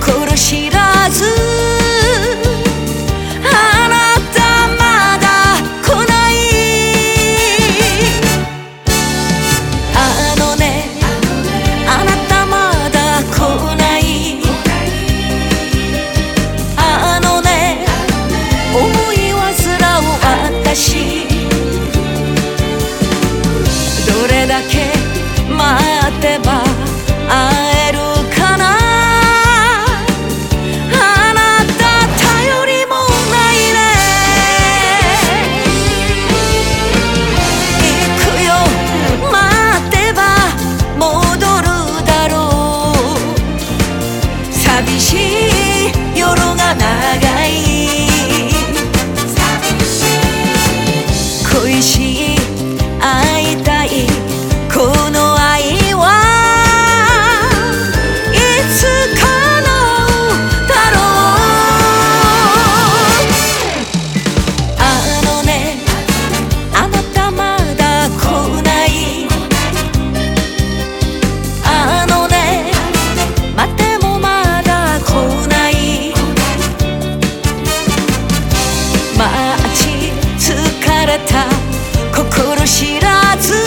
心知らずあなたまだ来ない。あのねあなたまだ来ない。あのね思い煩う私、どれだけ待てば会えるかな。あなた頼りもないね。行くよ待てば戻るだろう。寂しい夜が長い。恋しい会いたいこの愛はいつ叶うだろう。あのねあなたまだ来ない。あのね待ってもまだ来ない。待ち疲れた心知らず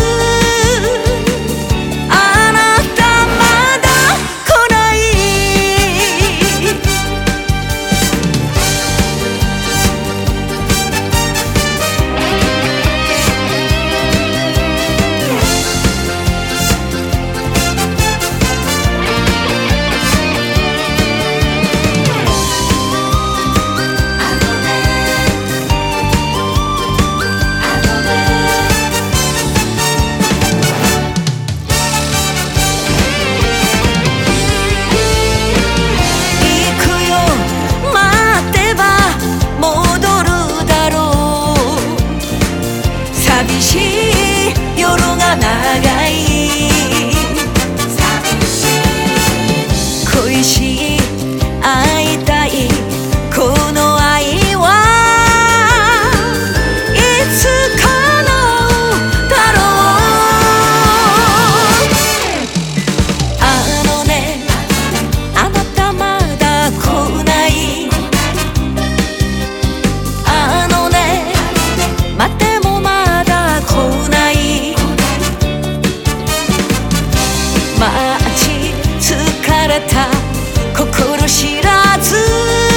あなたまだ来ない。寂しい夜が長い。恋しい会いたいこの愛はいつ叶うだろう。あのねあなたまだ来ない。あのね待ってもまだ来ない。待ち疲れた心知らず